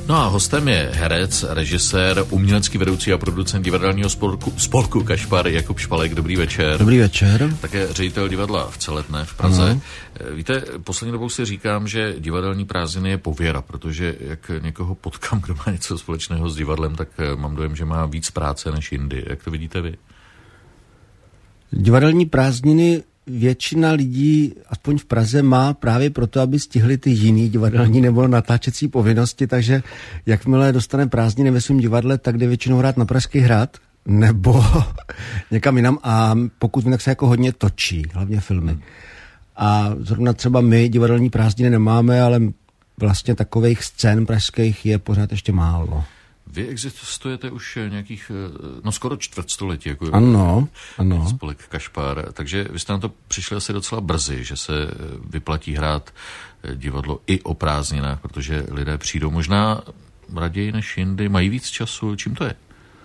No a hostem je herec, režisér, umělecký vedoucí a producent divadelního spolku Kašpar Jakub Špalek. Dobrý večer. Dobrý večer. Také ředitel divadla v Celetné v Praze. Víte, poslední dobou si říkám, že divadelní prázdniny je pověra, protože jak někoho potkám, kdo má něco společného s divadlem, tak mám dojem, že má víc práce než jindy. Jak to vidíte vy? Divadelní prázdniny většina lidí, aspoň v Praze, má právě proto, aby stihli ty jiný divadelní nebo natáčecí povinnosti, takže jakmile dostane prázdniny ve svém divadle, tak jde většinou hrát na Pražský hrad nebo někam jinam a pokud vím, tak se jako hodně točí, hlavně filmy. A zrovna třeba my divadelní prázdniny nemáme, ale vlastně takových scén pražských je pořád ještě málo. Vy existujete už nějakých, skoro čtvrtstoletí, jako ano. spolek Kašpar, takže vy jste na to přišli asi docela brzy, že se vyplatí hrát divadlo i o prázdninách, protože lidé přijdou možná raději než jindy, mají víc času. Čím to je?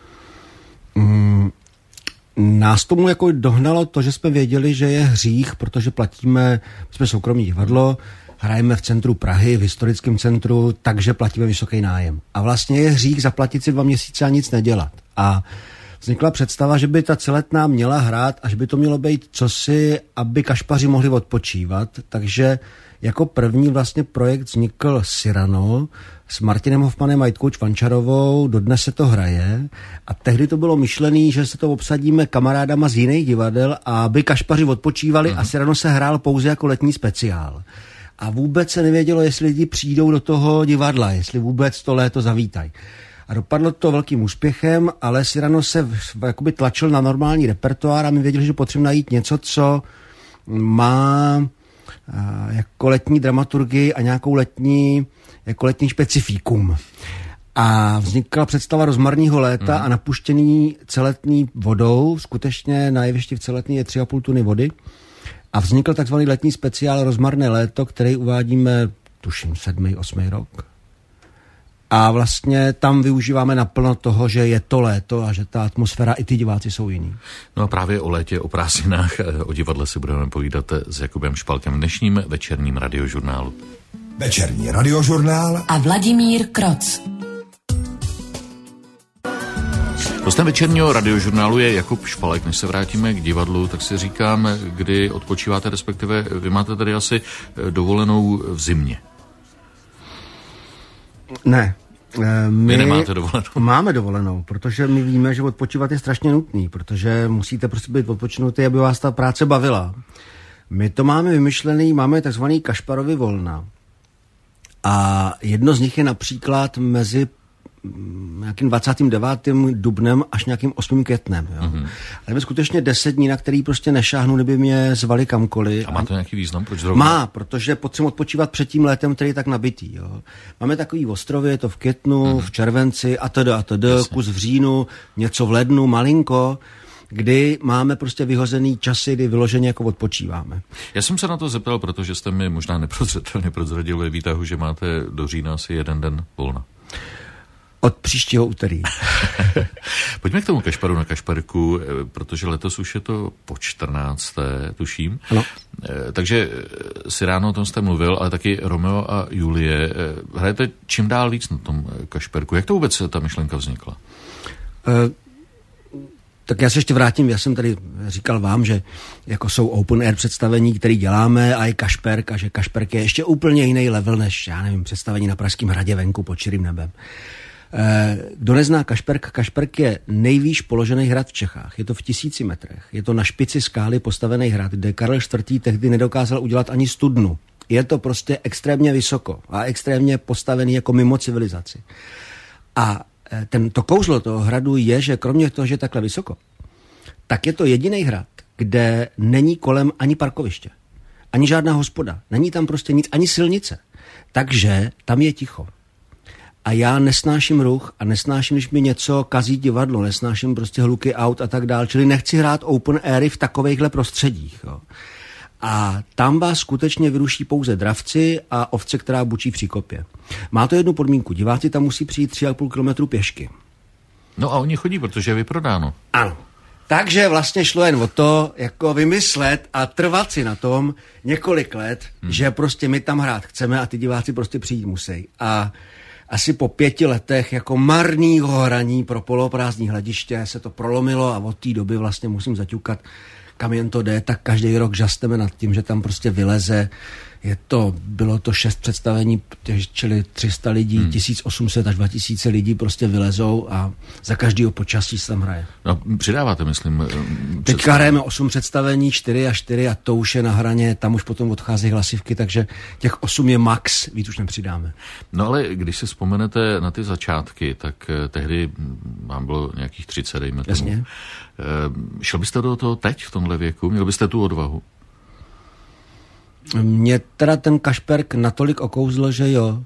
Nás tomu jako dohnalo to, že jsme věděli, že je hřích, protože jsme soukromý divadlo, hrajeme v centru Prahy, v historickém centru, takže platíme vysoký nájem. A vlastně je hřích zaplatit si 2 měsíce a nic nedělat. A vznikla představa, že by ta Celetná měla hrát a že by to mělo být cosi, aby kašpaři mohli odpočívat. Takže jako první vlastně projekt vznikl Cyrano s Martinem Hofmanem a Jitkou Čvančarovou, dodnes se to hraje. A tehdy to bylo myšlené, že se to obsadíme kamarádama z jiných divadel, aby kašpaři odpočívali a Cyrano se hrál pouze jako letní speciál. A vůbec se nevědělo, jestli lidi přijdou do toho divadla, jestli vůbec to léto zavítají. A dopadlo to velkým úspěchem, ale Cyrano se jakoby tlačil na normální repertoár a my věděli, že potřebujeme najít něco, co má jako letní dramaturgii a nějakou letní specifikum. A vznikla představa Rozmarního léta a napuštěný Celetný vodou, skutečně na jevišti v Celetný je 3,5 tuny vody. A vznikl takzvaný letní speciál Rozmarné léto, který uvádíme, tuším, 7., 8. rok. A vlastně tam využíváme naplno toho, že je to léto a že ta atmosféra i ty diváci jsou jiný. No a právě o létě, o prázdninách, o divadle si budeme povídat s Jakubem Špalkem v dnešním večerním radiožurnálu. Večerní radiožurnál a Vladimír Kroc. Hostem večerního radiožurnálu je Jakub Špalek. Než se vrátíme k divadlu, tak si říkám, kdy odpočíváte, respektive vy máte tady asi dovolenou v zimě. Ne. Vy nemáte dovolenou? Máme dovolenou, protože my víme, že odpočívat je strašně nutný, protože musíte prostě být odpočinutý, aby vás ta práce bavila. My to máme vymyšlený, máme takzvaný Kašparovy volna. A jedno z nich je například mezi nějakým 29. dubnem až nějakým 8. květnem. Jo. Ale je skutečně 10 dní, na který prostě nešáhnu, kdyby mě zvali kamkoliv. A má to nějaký význam? Proč zrovna? Má, protože potřebuji odpočívat před tím létem, který je tak nabitý. Jo. Máme takový ostrovy, je to v květnu, v červenci a kus v říjnu, něco v lednu, malinko, kdy máme prostě vyhozený časy, kdy vyloženě jako odpočíváme. Já jsem se na to zeptal, protože jste mi možná neprozřetelně prozradil ve výtahu, že máte do října asi 1 den volna. Od příštího úterý. Pojďme k tomu Kašparu na Kašparku, protože letos už je to po 14. tuším. Ano. Takže Cyrano, o tom jste mluvil, ale taky Romeo a Julie. Hrajete čím dál víc na tom Kašperku. Jak to vůbec ta myšlenka vznikla? Tak já se ještě vrátím, já jsem tady říkal vám, že jako jsou open air představení, které děláme a je Kašperk a že Kašperk je ještě úplně jiný level než, já nevím, představení na Pražském hradě venku pod širým nebem. Kdo nezná Kašperk, Kašperk je nejvýš položený hrad v Čechách. Je to v 1000 metrech. Je to na špici skály postavený hrad, kde Karel IV. Tehdy nedokázal udělat ani studnu. Je to prostě extrémně vysoko a extrémně postavený jako mimo civilizaci. A to kouzlo toho hradu je, že kromě toho, že je takhle vysoko, tak je to jediný hrad, kde není kolem ani parkoviště, ani žádná hospoda. Není tam prostě nic, ani silnice. Takže tam je ticho. A já nesnáším ruch a nesnáším, když mi něco kazí divadlo, nesnáším prostě hluky aut a tak dál, čili nechci hrát open airy v takovejchhle prostředích. Jo. A tam vás skutečně vyruší pouze dravci a ovce, která bučí v příkopě. Má to jednu podmínku, diváci tam musí přijít 3,5 kilometru pěšky. No a oni chodí, protože je vyprodáno. Ano. Takže vlastně šlo jen o to, jako vymyslet a trvat si na tom několik let, že prostě my tam hrát chceme a ty diváci prostě přijít musí. A asi po 5 letech jako marnýho hraní pro poloprázdní hlediště se to prolomilo a od té doby vlastně musím zaťukat, kam jen to jde, tak každý rok žasteme nad tím, že tam prostě vyleze. Bylo to 6 představení, čili 300 lidí, 1800 až 2000 lidí prostě vylezou a za každýho počasí se tam hraje. No, přidáváte, myslím. Teďka hrajeme 8 představení, 4 a to už je na hraně, tam už potom odchází hlasivky, takže těch 8 je max, víc už nepřidáme. No ale když si vzpomenete na ty začátky, tak tehdy vám bylo nějakých 30, dejme tomu. Jasně. Šel byste do toho teď v tomhle věku? Měl byste tu odvahu? Mě teda ten Kašperk natolik okouzl, že jo.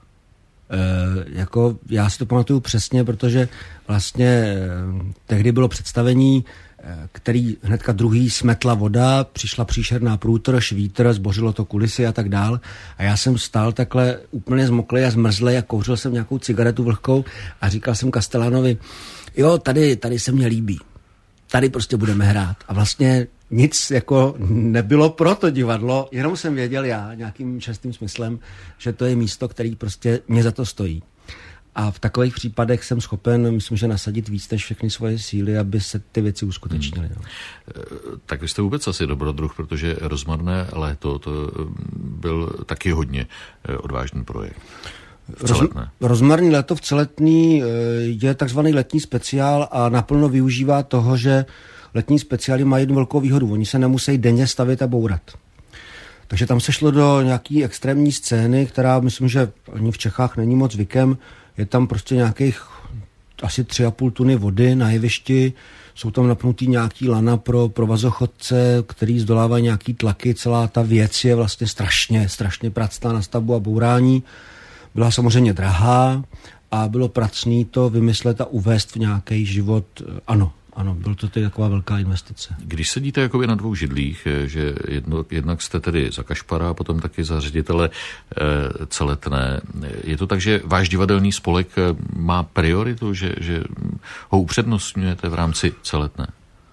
Jako já si to pamatuju přesně, protože vlastně tehdy bylo představení, který hnedka druhý smetla voda, přišla příšerná průtrž, vítr, zbořilo to kulisy a tak dál. A já jsem stál takhle úplně zmoklej a zmrzlej a kouřil jsem nějakou cigaretu vlhkou a říkal jsem Castellanovi, jo, tady se mně líbí. Tady prostě budeme hrát. A vlastně nic jako nebylo pro to divadlo, jenom jsem věděl já nějakým čestým smyslem, že to je místo, který prostě mě za to stojí. A v takových případech jsem schopen, myslím, že nasadit víc než všechny svoje síly, aby se ty věci uskutečnily. No. Tak vy jste vůbec asi dobrodruh, protože Rozmarné léto to byl taky hodně odvážný projekt. Rozmarný léto v Celetný je takzvaný letní speciál a naplno využívá toho, že letní speciály mají jednu velkou výhodu. Oni se nemusí denně stavit a bourat. Takže tam se šlo do nějaký extrémní scény, která myslím, že ani v Čechách není moc zvykem. Je tam prostě nějakých asi 3,5 tuny vody na jevišti. Jsou tam napnutý nějaký lana pro vazochodce, který zdolávají nějaký tlaky. Celá ta věc je vlastně strašně pracná na stavbu a bourání. Byla samozřejmě drahá a bylo pracný to vymyslet a uvést v nějaký život. Ano, bylo to tedy taková velká investice. Když sedíte jakoby na dvou židlích, že jednak jste tedy za Kašpara a potom taky za ředitele Celetné, je to tak, že váš divadelní spolek má prioritu, že ho upřednostňujete v rámci Celetné?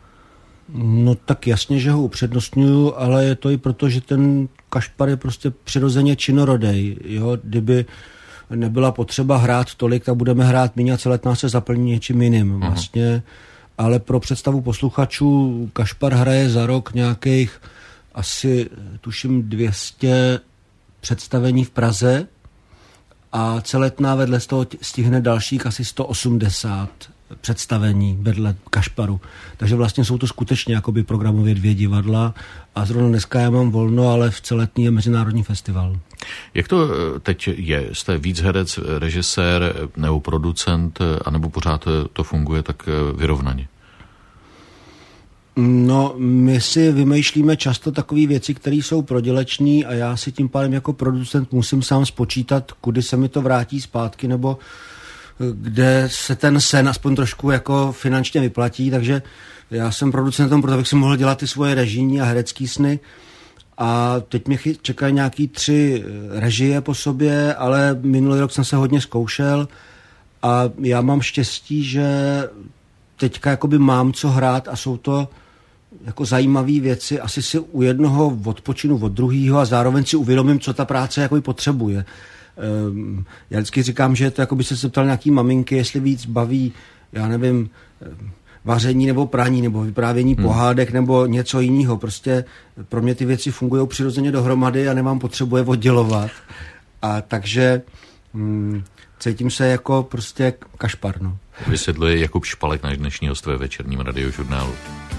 No tak jasně, že ho upřednostňuju, ale je to i proto, že ten Kašpar je prostě přirozeně činorodej. Jo? Kdyby nebyla potřeba hrát tolik, tak budeme hrát míň a Celetná se zaplní něčím jiným. Vlastně, ale pro představu posluchačů Kašpar hraje za rok nějakých asi, tuším, 200 představení v Praze a Celetná vedle z toho stihne dalších asi 180 představení vedle Kašparu. Takže vlastně jsou to skutečně jakoby programově 2 divadla a zrovna dneska já mám volno, ale v Celetný je mezinárodní festival. Jak to teď je? Jste víc herec, režisér nebo producent, anebo pořád to funguje tak vyrovnaně? No, my si vymýšlíme často takové věci, které jsou prodělečné a já si tím pádem jako producent musím sám spočítat, kudy se mi to vrátí zpátky, nebo kde se ten sen aspoň trošku jako finančně vyplatí, takže já jsem producentem, proto bych si mohl dělat ty svoje režijní a herecký sny a teď mě čekají nějaký 3 režie po sobě, ale minulý rok jsem se hodně zkoušel a já mám štěstí, že teďka jakoby mám co hrát a jsou to jako zajímavé věci, asi si u jednoho odpočinu od druhého a zároveň si uvědomím, co ta práce jakoby potřebuje. Já vždycky říkám, že je to jako by se ptal nějaký maminky, jestli víc baví, já nevím, vaření nebo praní, nebo vyprávění pohádek, nebo něco jiného. Prostě pro mě ty věci fungují přirozeně dohromady a nemám potřebu je oddělovat. A takže cítím se jako prostě Kašpar. No. Vysvětluje Jakub Špalek, náš dnešní host ve večerním radiožurnálu.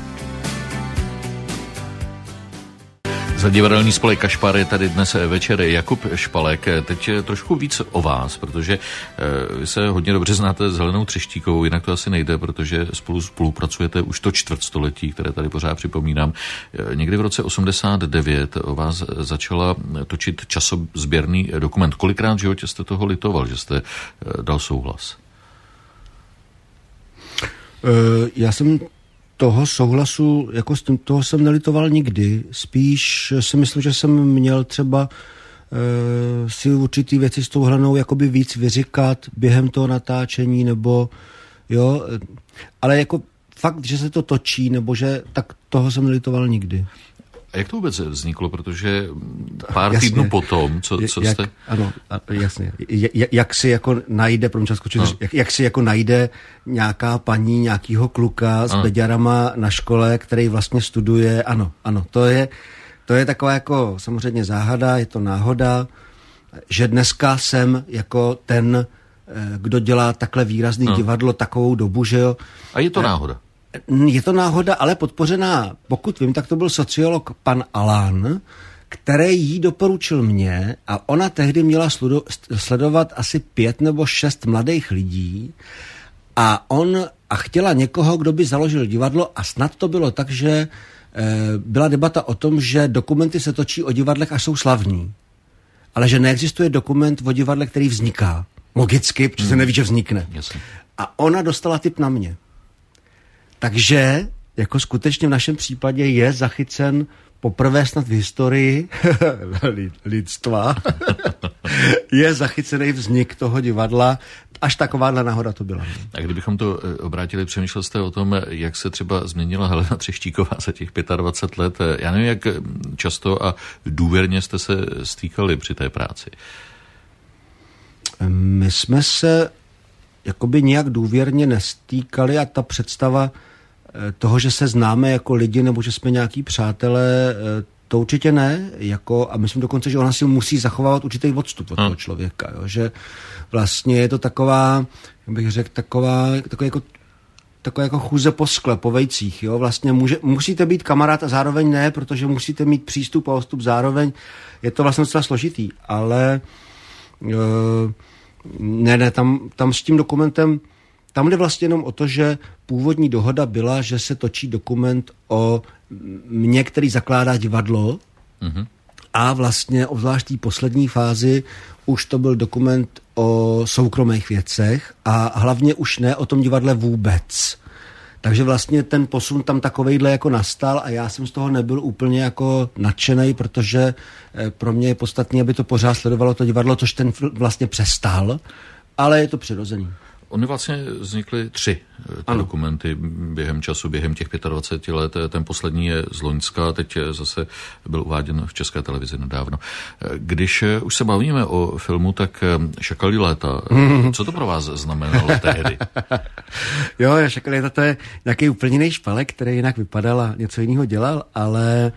Za divadelní spolek Kašpar je tady dnes večer Jakub Špalek. Teď trošku víc o vás, protože vy se hodně dobře znáte s Helenou Třeštíkovou, jinak to asi nejde, protože spolupracujete už to čtvrtstoletí, které tady pořád připomínám. Někdy v roce 89 o vás začala točit časozběrný dokument. Kolikrát v životě jste toho litoval, že jste dal souhlas? Já jsem toho souhlasu, jako s tím, toho jsem nelitoval nikdy. Spíš si myslím, že jsem měl třeba si určitý věci s tou Helenou jakoby víc vyříkat během toho natáčení, nebo jo, ale jako fakt, že se to točí, nebo že, tak toho jsem nelitoval nikdy. A jak to vůbec vzniklo? Protože pár týdnů potom, co jste... Ano, jasně. Jak si jako najde, jak si jako najde nějaká paní, nějakýho kluka s beďarama na škole, který vlastně studuje, ano, to je taková jako samozřejmě záhada, je to náhoda, že dneska jsem jako ten, kdo dělá takhle výrazný divadlo takovou dobu, že jo. A je to náhoda? Je to náhoda, ale podpořená, pokud vím, tak to byl sociolog pan Alan, který jí doporučil mě a ona tehdy měla sledovat asi 5 nebo 6 mladých lidí a chtěla někoho, kdo by založil divadlo a snad to bylo tak, že byla debata o tom, že dokumenty se točí o divadlech a jsou slavní, ale že neexistuje dokument o divadle, který vzniká. Logicky, protože se neví, že vznikne. Jasně. A ona dostala tip na mě. Takže jako skutečně v našem případě je zachycen poprvé snad v historii lidstva je zachycený vznik toho divadla. Až takováhle náhoda to byla. A kdybychom to obrátili, přemýšlel jste o tom, jak se třeba změnila Helena Třeštíková za těch 25 let. Já nevím, jak často a důvěrně jste se stýkali při té práci. My jsme se jakoby nějak důvěrně nestýkali a ta představa toho, že se známe jako lidi nebo že jsme nějaký přátelé, to určitě ne. A myslím dokonce, že ona si musí zachovávat určitý odstup od toho člověka. Jo? Že vlastně je to taková, jak bych řekl, taková jako chůze po skle, po vejcích. Jo? Vlastně musíte být kamarád a zároveň ne, protože musíte mít přístup a odstup zároveň. Je to vlastně docela složitý, ale tam s tím dokumentem, tam jde vlastně jenom o to, že původní dohoda byla, že se točí dokument o mě, který zakládá divadlo a vlastně obzvlášť té poslední fázi už to byl dokument o soukromých věcech a hlavně už ne o tom divadle vůbec. Takže vlastně ten posun tam takovejhle jako nastal a já jsem z toho nebyl úplně jako nadšenej, protože pro mě je podstatné, aby to pořád sledovalo to divadlo, což ten vlastně přestal, ale je to přirozený. Ony vlastně vznikly 3 dokumenty během času, během těch 25 let. Ten poslední je z loňska, teď zase byl uváděn v České televizi nedávno. Když už se bavíme o filmu, tak Šakalí léta, co to pro vás znamenalo tehdy? Jo, Šakalí léta to je nějaký úplně jiný špalek, který jinak vypadal a něco jiného dělal, ale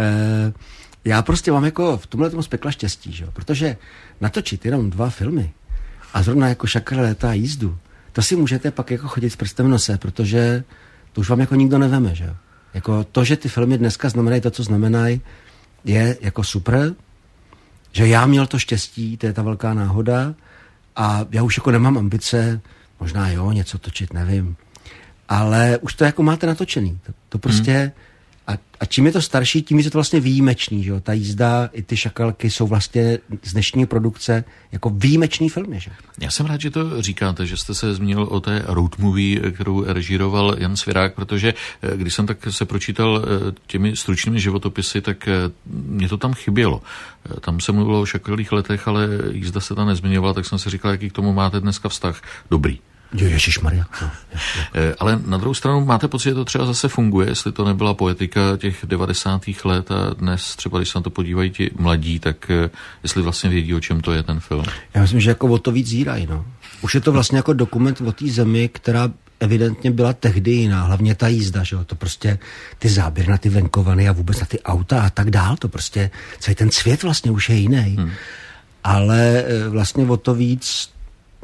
já prostě mám jako v tomhle tomu z pekla štěstí, že? Protože natočit jenom 2 filmy a zrovna jako Šakalí léta a jízdu, to si můžete pak jako chodit s prstem v nose, protože to už vám jako nikdo neveme, že jo. Jako to, že ty filmy dneska znamenají to, co znamenají, je jako super, že já měl to štěstí, to je ta velká náhoda a já už jako nemám ambice, možná jo, něco točit, nevím, ale už to jako máte natočený. To prostě a čím je to starší, tím je to vlastně výjimečný, že jo? Ta jízda i ty šakalky jsou vlastně z dnešní produkce jako výjimečný filmy, že? Já jsem rád, že to říkáte, že jste se zmínil o té road movie, kterou režíroval Jan Svirák, protože když jsem tak se pročítal těmi stručnými životopisy, tak mě to tam chybělo. Tam se mluvilo o Šakalích letech, ale jízda se tam nezmiňovala, tak jsem si říkal, jaký k tomu máte dneska vztah. Dobrý. Ježišmarja. Ale na druhou stranu máte pocit, že to třeba zase funguje, jestli to nebyla poetika těch 90. let a dnes třeba, když se na to podívají ti mladí, tak jestli vlastně vědí, o čem to je ten film. Já myslím, že jako o to víc zírají, no. Už je to vlastně jako dokument o té zemi, která evidentně byla tehdy jiná, hlavně ta jízda, že jo, to prostě ty záběry na ty venkovany a vůbec na ty auta a tak dál, to prostě celý ten svět vlastně už je jiný. Ale vlastně o to víc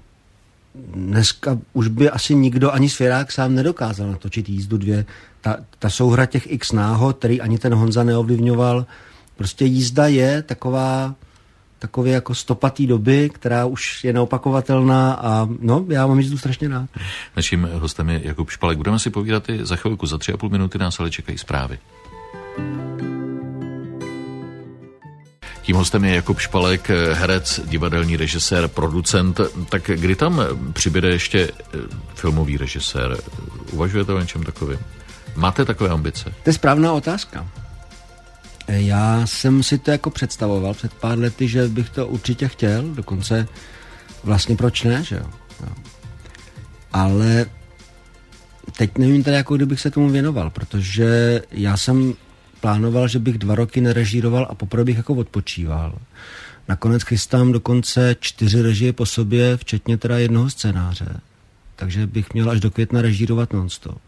dneska už by asi nikdo, ani Svirák sám nedokázal natočit jízdu 2. Ta souhra těch x náhod, který ani ten Honza neovlivňoval. Prostě jízda je takový jako stopatý doby, která už je neopakovatelná a no, já mám jízdu strašně rád. Naším hostem je Jakub Špalek. Budeme si povídat i za chvilku, za 3,5 minuty nás ale čekají zprávy. Tím hostem je Jakub Špalek, herec, divadelní režisér, producent. Tak kdy tam přibude ještě filmový režisér? Uvažujete o něčem takovým? Máte takové ambice? To je správná otázka. Já jsem si to jako představoval před pár lety, že bych to určitě chtěl, dokonce vlastně proč ne, že jo. Ale teď nevím teda, jako kdybych se tomu věnoval, protože já jsem plánoval, že bych 2 roky nerežíroval a poprvé bych jako odpočíval. Nakonec chystám dokonce 4 režie po sobě, včetně teda jednoho scénáře. Takže bych měl až do května režírovat non-stop.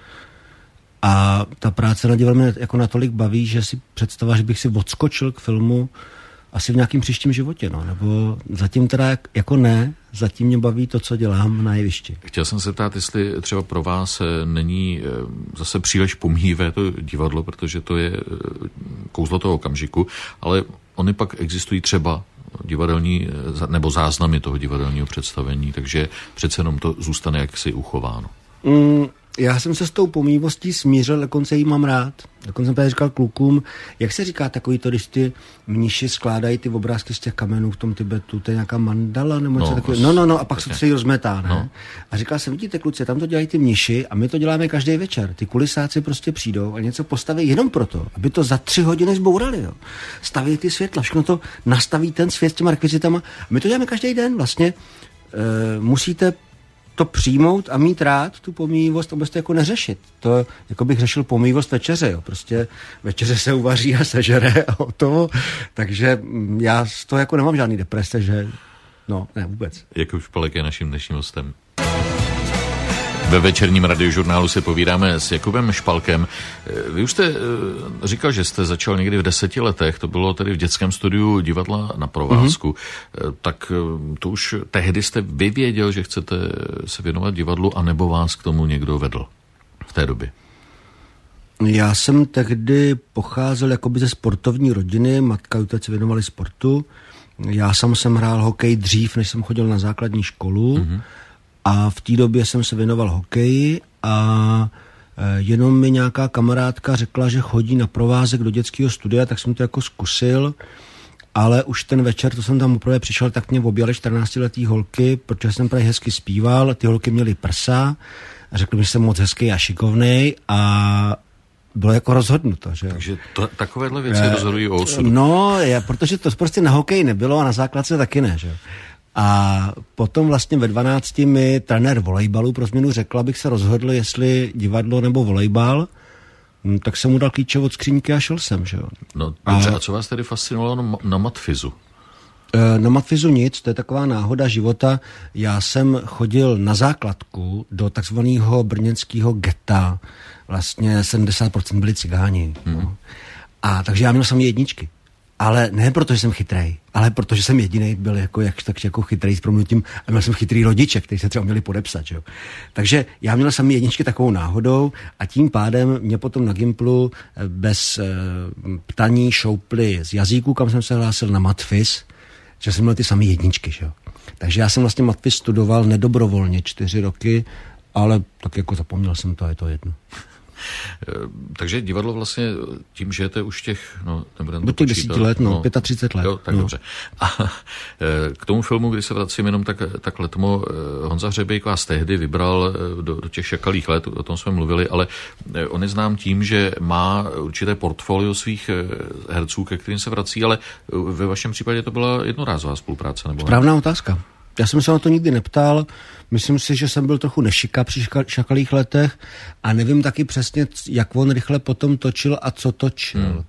A ta práce na divadle mě jako natolik baví, že si představa, že bych si odskočil k filmu asi v nějakým příštím životě, no. Nebo zatím teda jako ne, zatím mě baví to, co dělám na jevišti. Chtěl jsem se ptát, jestli třeba pro vás není zase příliš pomíjivé to divadlo, protože to je kouzlo toho okamžiku, ale ony pak existují třeba divadelní nebo záznamy toho divadelního představení, takže přece jenom to zůstane jaksi uchováno. Já jsem se s tou pomývostí smířil, dokonce jí mám rád. Dokonce jsem tady říkal klukům, jak se říká takový to, když ty mniši skládají ty obrázky z těch kamenů v tom Tibetu, to je nějaká mandala nebo něco takového. No, a pak se to celý rozmetá, ne? No. A říkal jsem, vidíte kluci, tam to dělají ty mniši a my to děláme každý večer. Ty kulisáci prostě přijdou a něco postaví jenom proto, aby to za 3 hodiny zbourali, jo. Staví ty světla, všechno to nastaví ten svět s těma rekvizitama. My to děláme každý den, vlastně musíte to přijmout a mít rád tu pomývost, abyste jako neřešit. To jako bych řešil pomývost večeře, jo. Prostě večeře se uvaří a sežere a hotovo. Takže já z toho jako nemám žádný deprese, že no, ne vůbec. Jakub Špalek je naším dnešním hostem. Ve večerním radiožurnálu se povídáme s Jakubem Špalkem. Vy už jste říkal, že jste začal někdy v 10 letech, to bylo tedy v dětském studiu Divadla na provázku. Tak to už tehdy jste vyvěděl, že chcete se věnovat divadlu, anebo vás k tomu někdo vedl v té době? Já jsem tehdy pocházel jakoby ze sportovní rodiny, matka a otec se věnovali sportu. Já sám jsem hrál hokej dřív, než jsem chodil na základní školu. A v té době jsem se věnoval hokeji a jenom mi nějaká kamarádka řekla, že chodí na provázek do dětského studia, tak jsem to jako zkusil, ale už ten večer, to jsem tam poprvé přišel, tak mě objali 14letý holky, protože jsem právě hezky zpíval, ty holky měly prsa a řekli mi, že jsem moc hezký a šikovnej a bylo jako rozhodnuto, že jo. Takže takovéhle věci rozhodují o osudu. No, protože to prostě na hokeji nebylo a na základce taky ne, že jo. A potom vlastně ve 12 mi trenér volejbalu pro změnu řekl, abych se rozhodl, jestli divadlo nebo volejbal, tak jsem mu dal klíče od skříňky a šel jsem, že jo. No dobře, a co vás tedy fascinovalo na matfizu? Na matfizu nic, to je taková náhoda života. Já jsem chodil na základku do takzvaného brněnského geta, vlastně 70% byli cigáni. No. A takže já měl samý jedničky. Ale ne proto, že jsem chytrej, ale protože jsem jedinej byl jako chytrej s promluvím a měl jsem chytrý rodiče, kteří se třeba měli podepsat. Že jo. Takže já měl samý jedničky takovou náhodou a tím pádem mě potom na Gimplu bez ptaní šoupli z jazyku, kam jsem se hlásil na matfiz, že jsem měl ty samý jedničky. Že jo. Takže já jsem vlastně matfiz studoval nedobrovolně 4 roky, ale tak jako zapomněl jsem to a je to jedno. Takže divadlo vlastně tím žijete už těch, do těch 10 let, 35 let. Jo, tak dobře. A k tomu filmu, kdy se vracím jenom tak letmo, Honza Hřebejk vás tehdy vybral do těch šakalých let, o tom jsme mluvili, ale on je znám tím, že má určité portfolio svých herců, ke kterým se vrací, ale ve vašem případě to byla jednorázová spolupráce, nebo? Správná otázka. Já jsem se na to nikdy neptal, myslím si, že jsem byl trochu nešika při šakalých letech a nevím taky přesně, jak on rychle potom točil a co točil.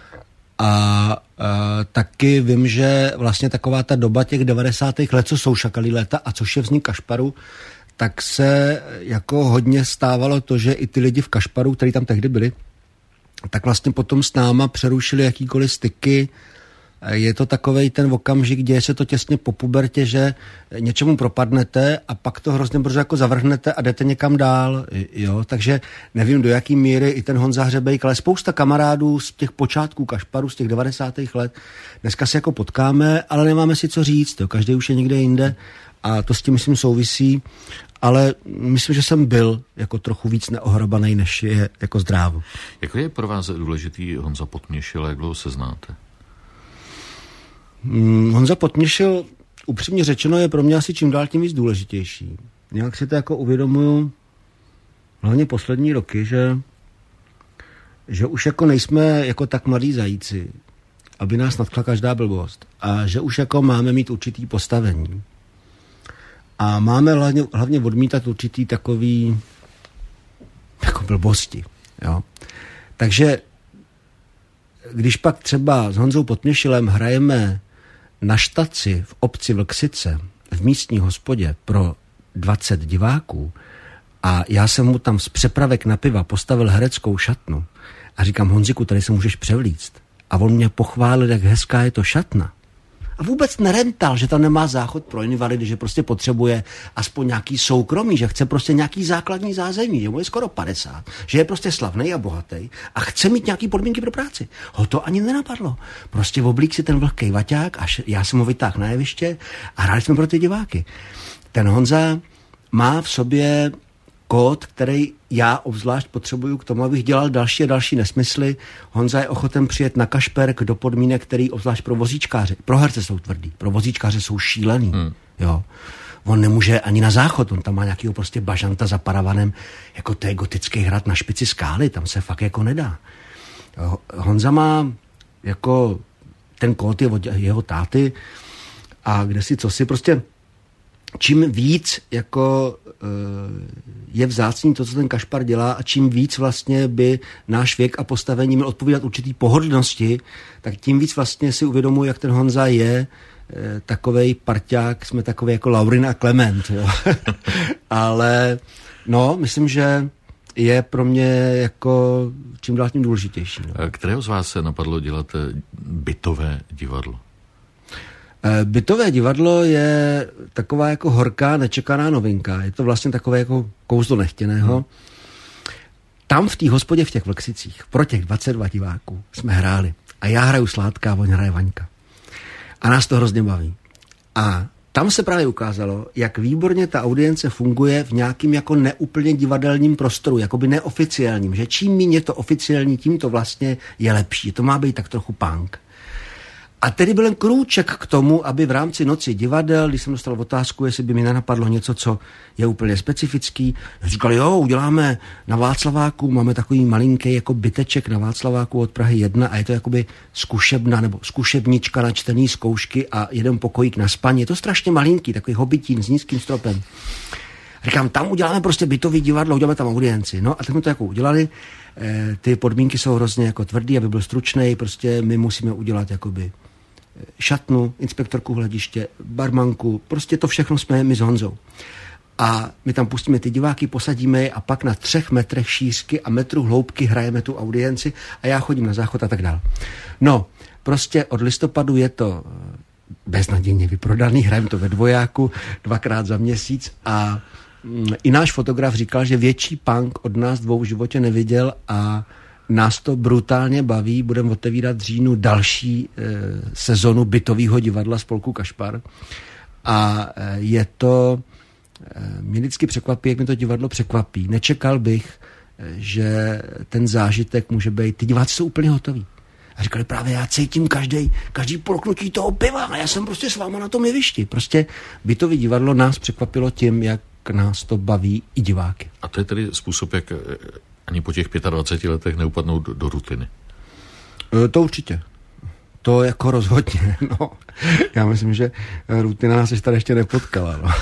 A taky vím, že vlastně taková ta doba těch 90. let, co jsou šakalí léta a což je vznik Kašparu, tak se jako hodně stávalo to, že i ty lidi v Kašparu, kteří tam tehdy byli, tak vlastně potom s náma přerušili jakýkoliv styky. Je to takovej ten okamžik, děje se to těsně po pubertě, že něčemu propadnete a pak to hrozně brzo jako zavrhnete a jdete někam dál, jo, takže nevím, do jaký míry i ten Honza Hřebejk, ale spousta kamarádů z těch počátků Kašparu, z těch 90. let, dneska se jako potkáme, ale nemáme si co říct, jo, každý už je někde jinde a to s tím, myslím, souvisí, ale myslím, že jsem byl jako trochu víc neohrabanej, než je jako zdrávo. Jako je pro vás důležitý Honza Podměšil, jak dlouho se znáte? Honza Podměšil, upřímně řečeno, je pro mě asi čím dál tím víc důležitější. Nějak si to jako uvědomuju, hlavně poslední roky, že už jako nejsme jako tak mladí zajíci, aby nás nadchla každá blbost. A že už jako máme mít určitý postavení. A máme hlavně odmítat určitý takový jako blbosti. Jo? Takže když pak třeba s Honzou Podměšilem hrajeme na štaci v obci Vlksice v místní hospodě pro 20 diváků a já jsem mu tam z přepravek na piva postavil hereckou šatnu a říkám, Honziku, tady se můžeš převlíct. A on mě pochválil, jak hezká je to šatna. A vůbec nerental, že tam nemá záchod pro invalidy, že prostě potřebuje aspoň nějaký soukromí, že chce prostě nějaký základní zázemí, že mu je skoro 50, že je prostě slavnej a bohatý a chce mít nějaký podmínky pro práci. Ho to ani nenapadlo. Prostě oblík si ten vlhkej vaťák a já jsem ho vytáhl na jeviště a hráli jsme pro ty diváky. Ten Honza má v sobě kód, který já obzvlášť potřebuju k tomu, abych dělal další a další nesmysly. Honza je ochoten přijet na Kašperk do podmínek, který obzvlášť pro vozíčkáře. Pro herce jsou tvrdý, pro vozíčkáře jsou šílený. Jo. On nemůže ani na záchod, on tam má nějakýho prostě bažanta za paravanem, jako to je gotický hrad na špici skály, tam se fakt jako nedá. Honza má jako ten kód je od jeho táty a kde si co si prostě čím víc jako je vzácný to, co ten Kašpar dělá a čím víc vlastně by náš věk a postavení měl odpovídat určitý pohodlnosti, tak tím víc vlastně si uvědomuji, jak ten Honza je takovej parťák, jsme takový jako Laurin a Klement. Jo. Ale no, myslím, že je pro mě jako čím dál tím důležitější. No. Kterého z vás se napadlo dělat bytové divadlo? Bytové divadlo je taková jako horká, nečekaná novinka. Je to vlastně takové jako kouzlo nechtěného. Tam v té hospodě v těch Vlksicích pro těch 22 diváků jsme hráli. A já hraju Sládka a on hraje Vaňka. A nás to hrozně baví. A tam se právě ukázalo, jak výborně ta audience funguje v nějakým jako neúplně divadelním prostoru, jakoby neoficiálním. Že čím méně je to oficiální, tím to vlastně je lepší. To má být tak trochu punk. A tedy byl jen krůček k tomu, aby v rámci Noci divadel, když jsem dostal otázku, jestli by mi nenapadlo něco, co je úplně specifický, říkali, jo, uděláme na Václaváku, máme takový malinký jako byteček na Václaváku od Prahy 1 a je to jakoby zkušebna nebo zkušebnička na čtený zkoušky a jeden pokojík na spaní. Je to strašně malinký, takový hobitín s nízkým stropem. Říkám, tam uděláme prostě bytový divadlo, uděláme tam audienci. No a tak jsme to jako udělali. Ty podmínky jsou hrozně jako tvrdý, aby byl stručnej, prostě my musíme udělat jakoby šatnu, inspektorku hlediště, barmanku, prostě to všechno jsme my s Honzou. A my tam pustíme ty diváky, posadíme je a pak na 3 metrech šířky a metru hloubky hrajeme tu audienci a já chodím na záchod a tak dál. No, prostě od listopadu je to beznadějně vyprodaný, hrajeme to ve Dvojáku 2krát za měsíc a i náš fotograf říkal, že větší punk od nás 2 v životě neviděl a nás to brutálně baví. Budeme otevírat v říjnu další sezonu bytového divadla spolku Kašpar. A je to, mě vždycky překvapí, jak mi to divadlo překvapí. Nečekal bych, že ten zážitek může být, ty diváci jsou úplně hotoví. A říkali právě, já cítím každý proknutí toho piva a já jsem prostě s váma na tom jevišti. Prostě bytové divadlo nás překvapilo tím, jak nás to baví i diváky. A to je tedy způsob, jak ani po těch 25 letech neupadnout do rutiny? To určitě. To jako rozhodně, no. Já myslím, že rutina nás tady ještě nepotkala, no.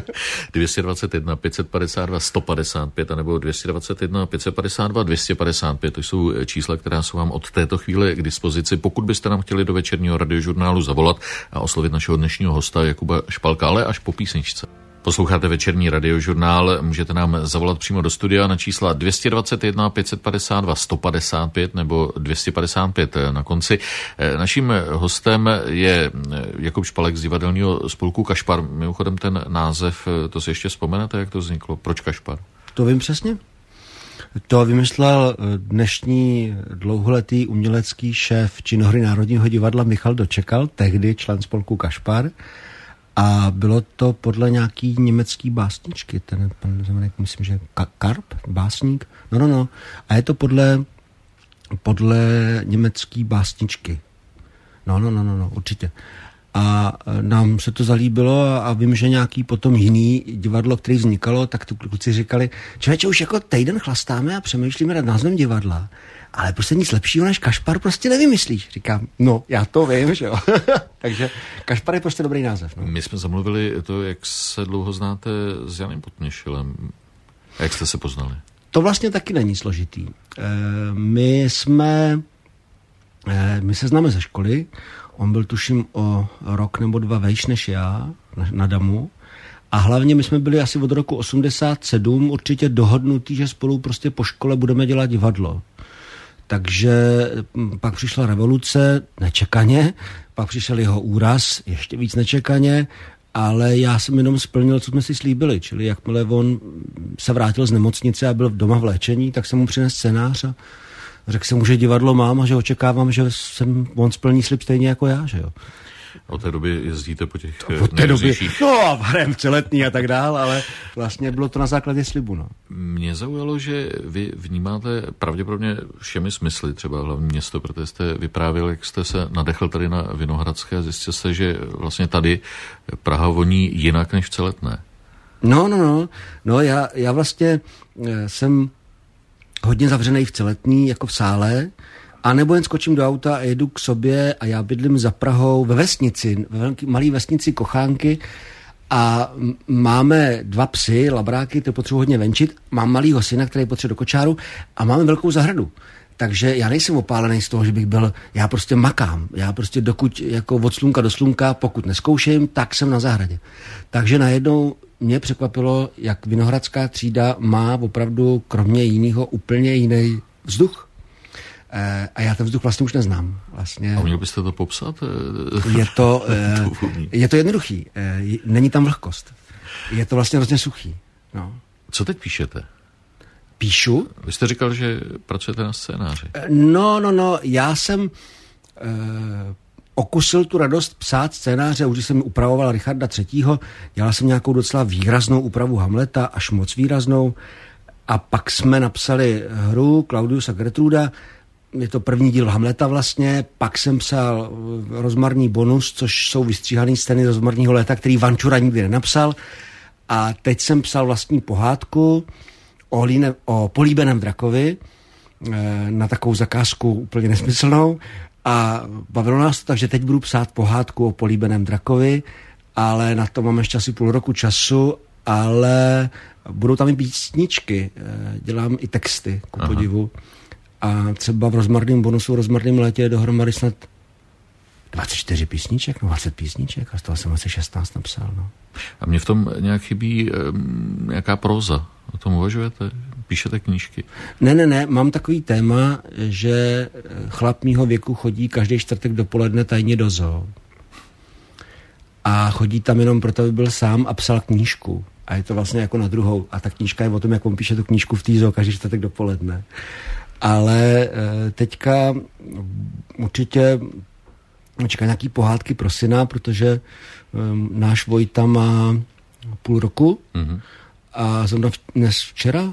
221 552 155 anebo 221 552 255, to jsou čísla, která jsou vám od této chvíle k dispozici. Pokud byste nám chtěli do večerního radiožurnálu zavolat a oslovit našeho dnešního hosta Jakuba Špalka, ale až po písničce. Posloucháte večerní radiožurnál, můžete nám zavolat přímo do studia na čísla 221 552 155 nebo 255 na konci. Naším hostem je Jakub Špalek z divadelního spolku Kašpar. Mimochodem ten název, to si ještě vzpomenete, jak to vzniklo? Proč Kašpar? To vím přesně. To vymyslel dnešní dlouholetý umělecký šéf činohry Národního divadla Michal Dočekal, tehdy člen spolku Kašpar. A bylo to podle nějaký německý básničky, ten pan Zemenek, myslím, že Karp, básník. No. A je to podle německý básničky. No, určitě. A nám se to zalíbilo a vím, že nějaký potom jiný divadlo, který vznikalo, tak tu kluci říkali, člověče, už jako týden chlastáme a přemýšlíme nad názvem divadla, ale prostě nic lepšího než Kašpar prostě nevymyslíš. Říkám, no, já to vím, že jo. Takže Kašpar je prostě dobrý název. No. My jsme zamluvili to, jak se dlouho znáte s Janem Podměšilem. Jak jste se poznali? To vlastně taky není složitý. My jsme My se známe ze školy, on byl tuším o rok nebo 2 vejš než já na Damu a hlavně my jsme byli asi od roku 87 určitě dohodnutí, že spolu prostě po škole budeme dělat divadlo. Takže pak přišla revoluce nečekaně, pak přišel jeho úraz ještě víc nečekaně, ale já jsem jenom splnil, co jsme si slíbili, čili jakmile on se vrátil z nemocnice a byl doma v léčení, tak jsem mu přinesl scénář a řekl jsem mu, že divadlo mám a že očekávám, že on splní slib stejně jako já, že jo. Od té doby jezdíte po těch nejrůznějších... No, hrajeme Přeletný a tak dál, ale vlastně bylo to na základě slibu, no. Mě zaujalo, že vy vnímáte pravděpodobně všemi smysly, třeba hlavní město, protože jste vyprávěl, jak jste se nadechl tady na Vinohradské a zjistil jste, že vlastně tady Praha voní jinak než v Přeletné. No, já vlastně jsem hodně zavřenej v Přeletný, jako v sále, a nebo jen skočím do auta a jedu k sobě a já bydlím za Prahou ve vesnici, ve malé vesnici Kochánky a máme 2 psy, labráky, ty potřebuji hodně venčit, mám malýho syna, který potřebuje do kočáru a máme velkou zahradu. Takže já nejsem opálený z toho, že bych byl, já prostě makám, já prostě dokud jako od slunka do slunka, pokud neskouším, tak jsem na zahradě. Takže najednou mě překvapilo, jak Vinohradská třída má opravdu kromě jiného úplně jiný vzduch. A já ten vzduch vlastně už neznám. Vlastně. A měl byste to popsat? Je to jednoduchý. Není tam vlhkost. Je to vlastně hrozně suchý. No. Co teď píšete? Píšu. Vy jste říkal, že pracujete na scénáři. No. Já jsem okusil tu radost psát scénáře, už jsem upravoval Richarda III. Dělal jsem nějakou docela výraznou úpravu Hamleta, až moc výraznou. A pak jsme napsali hru Claudius a Gertruda. Je to první díl Hamleta vlastně. Pak jsem psal Rozmarný bonus, což jsou vystříhané scény z Rozmarního léta, který Vančura nikdy nenapsal. A teď jsem psal vlastní pohádku o políbeném drakovi na takovou zakázku úplně nesmyslnou. A bavilo nás to, takže teď budu psát pohádku o políbeném drakovi, ale na to mám ještě asi půl roku času, ale budou tam i písničky, dělám i texty, ku podivu. A třeba v Rozmarném bonusu, v Rozmarném létě je dohromady snad 24 písniček, 20 písniček a z toho jsem asi 16 napsal. No. A mě v tom nějak chybí nějaká próza. O tom uvažujete? Píšete knížky? Ne, mám takový téma, že chlap mýho věku chodí každý čtvrtek dopoledne tajně do zoo. A chodí tam jenom proto, aby byl sám a psal knížku. A je to vlastně jako na druhou. A ta knížka je o tom, jak on píše tu knížku v té zoo každý čtvrtek dopoledne. Ale teďka určitě čeká nějaký pohádky pro syna, protože náš Vojta má půl roku a zrovna včera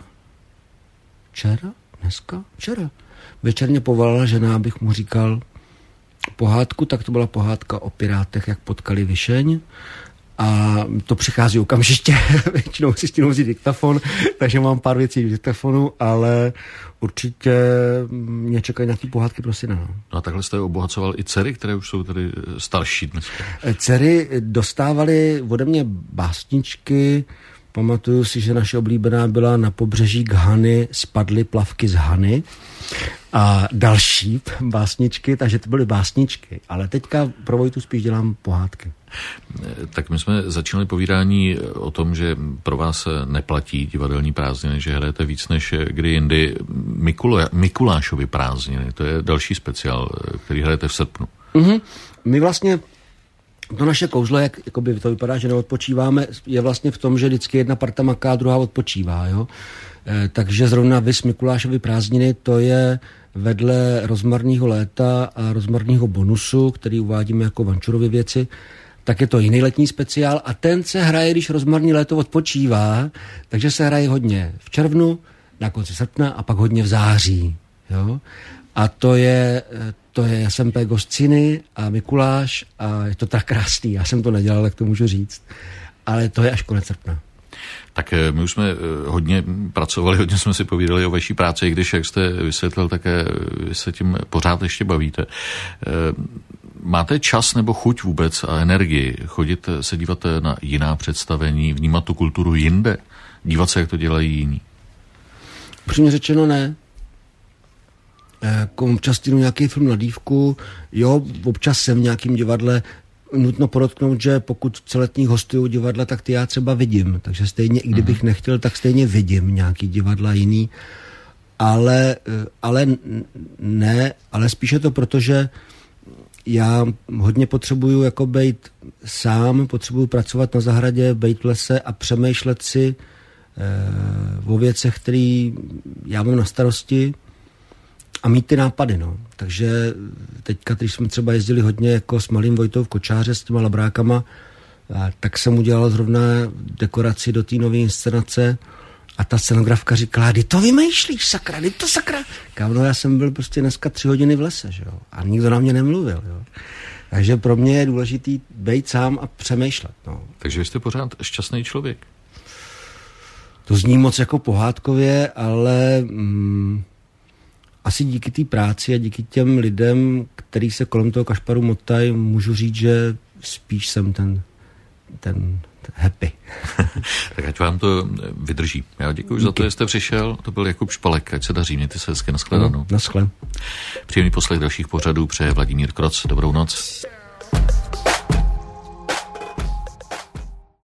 večerně povolala žena, abych mu říkal pohádku, tak to byla pohádka o pirátech, jak potkali Vyšeň. A to přichází okamžitě, většinou si stínou vzít diktafon, takže mám pár věcí v diktafonu, ale určitě mě čekají nějaký pohádky pro syna. No a takhle jste obohacoval i dcery, které už jsou tady starší dneska. Dcery dostávaly ode mě básničky, pamatuju si, že naše oblíbená byla Na pobřeží Ghany spadly plavky z Hany a další básničky, takže to byly básničky, ale teďka pro Vojtu spíš dělám pohádky. Tak my jsme začínali povídání o tom, že pro vás neplatí divadelní prázdniny, že hrajete víc než kdy jindy Mikulášovy prázdniny. To je další speciál, který hrajete v srpnu. My vlastně, to naše kouzlo, jak jakoby to vypadá, že neodpočíváme, je vlastně v tom, že vždycky jedna parta maká a druhá odpočívá. Jo? Takže zrovna vys Mikulášovy prázdniny, to je vedle Rozmarného léta a Rozmarného bonusu, který uvádíme jako Vančurovy věci, tak je to jiný letní speciál a ten se hraje, když Rozmarný léto odpočívá, takže se hraje hodně v červnu, na konci srpna a pak hodně v září. Jo? A to je SMP Gosciny a Mikuláš a je to tak krásný. Já jsem to nedělal, tak to můžu říct. Ale to je až konec srpna. Tak my už jsme hodně pracovali, hodně jsme si povídali o vaší práci, i když, jak jste vysvětlil, také vy se tím pořád ještě bavíte. Máte čas nebo chuť vůbec a energii chodit se dívat na jiná představení, vnímat tu kulturu jinde, dívat se, jak to dělají jiní? Upřímně řečeno ne. občas stihnu nějaký film na dívku, jo, občas jsem v nějakým divadle. Nutno podotknout, že pokud celetních hostuju divadla, tak ty já třeba vidím. Takže stejně, i kdybych nechtěl, tak stejně vidím nějaký divadla jiný. Ale spíše to proto, že já hodně potřebuju jako bejt sám, potřebuju pracovat na zahradě, bejt v lese a přemýšlet si o věcech, které já mám na starosti a mít ty nápady, no. Takže teďka, když jsme třeba jezdili hodně jako s malým Vojtou v kočáře, s těma labrákama, tak jsem udělal zrovna dekoraci do té nové inscenace a ta scenografka říkala, kdy to vymýšlíš, sakra, kdy to sakra. Kámo, já jsem byl prostě dneska 3 hodiny v lese, že jo, a nikdo na mě nemluvil, jo. Takže pro mě je důležitý být sám a přemýšlet, no. Takže vy jste pořád šťastný člověk. To zní moc jako pohádkově, ale asi díky té práci a díky těm lidem, který se kolem toho kašparu motají, můžu říct, že spíš jsem ten happy. Tak ať vám to vydrží. Já děkuji za to, že jste přišel. To byl Jakub Špalek. Ať se daří, mějte se hezky, nashledanou. Naschle. Příjemný poslech dalších pořadů přeje Vladimír Kroc. Dobrou noc.